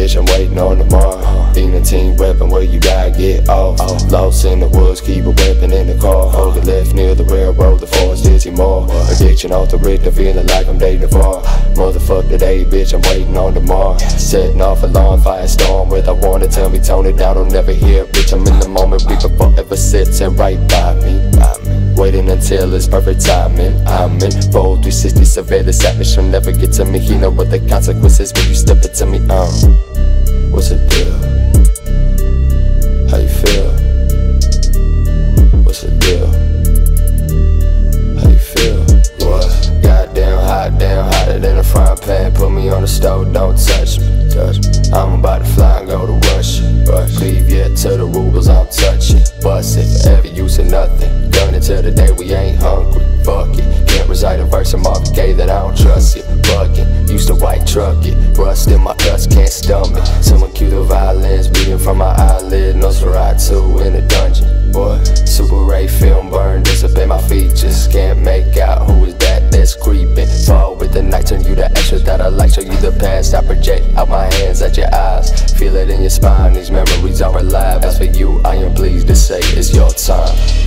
bitch, I'm waiting on tomorrow. Being a team weapon where you die, get off. Lost in the woods, keep a weapon in the car. Hold it left near the railroad, the force dizzy more. Addiction off the Richter, feeling like I'm dating far. Motherfuck today, bitch, I'm waiting on tomorrow. Setting off a long firestorm with I wanna tell me, tone it down, don't never hear it, bitch. I'm in the moment, we forever sitting right by me. Waiting until it's perfect timing. I'm in roll 360, survey the savage, she'll never get to me. You know what the consequences when you step into me. What's the deal? How you feel? What's the deal? How you feel? What? Goddamn hot, damn hotter than a frying pan. Put me on the stove, don't touch me. I'm about to fly and go to Russia. Leave yet to the rubles, I'm touching. Bust it, forever using nothing. Gun it till the day we ain't hungry. Fuck it, can't recite a verse of Marvin Gaye that I don't trust it. Bugging, used to white truck it. Rust in my guts, can't stomach. Someone cue the violins, bleeding from my eyelid. Nosferatu in a dungeon. Boy, Super 8 film burn, dissipate my features. Can't make out who is that's creeping. Fall with the night, turn you the extra that I like. Show you the past, I project out my hands at your eyes. Feel it in your spine, these memories are alive. As for you, I am pleased to say it's your time.